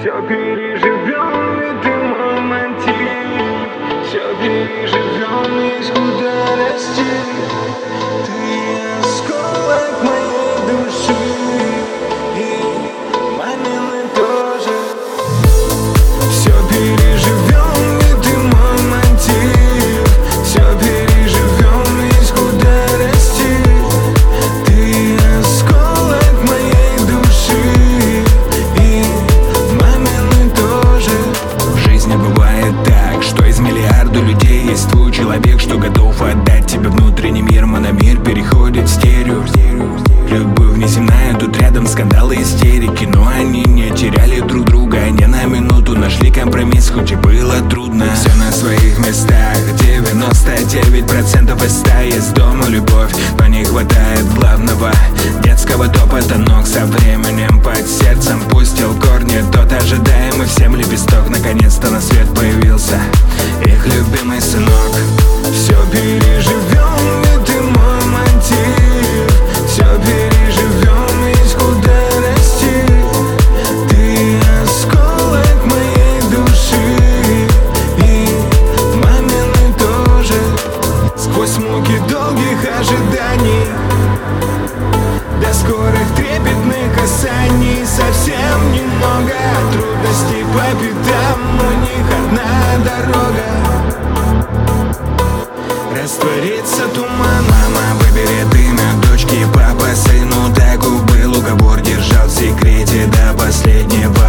Все переживем, и ты мой мотив. Все переживем, есть куда расти. Ты осколок моей души, и мамины тоже. Все переживем, и ты мой мотив. Все переживем, есть куда расти. Ты осколок моей души, и мамины тоже. В жизни бывает так, что из миллиарда людей есть твой человек, что готов отдать тебе внутренний мир. Мономер переходит в стерео. Любовь неземная, тут рядом скандалы, истерики. Но они не теряли друг друга, они на минуту нашли компромисс, хоть и было трудно. Все на своих местах, 99% из 100 есть дома любовь. Но не хватает главного, детского топота ног. Со временем под сердцем пустил корни тот ожидаемый всем лепесток. Наконец-то на свет появился их любимый сынок. Все переживем, и ты мой мотив. Все переживем, есть куда расти. Ты осколок моей души, и мамины тоже. Сквозь муки долгих ожиданий, до скорых трепетных касаний, совсем немного трудностей по пятам, у них одна дорога — растворится туман. Мама выберет имя дочки, папа сыну. Так был уговор, держал в секрете до последнего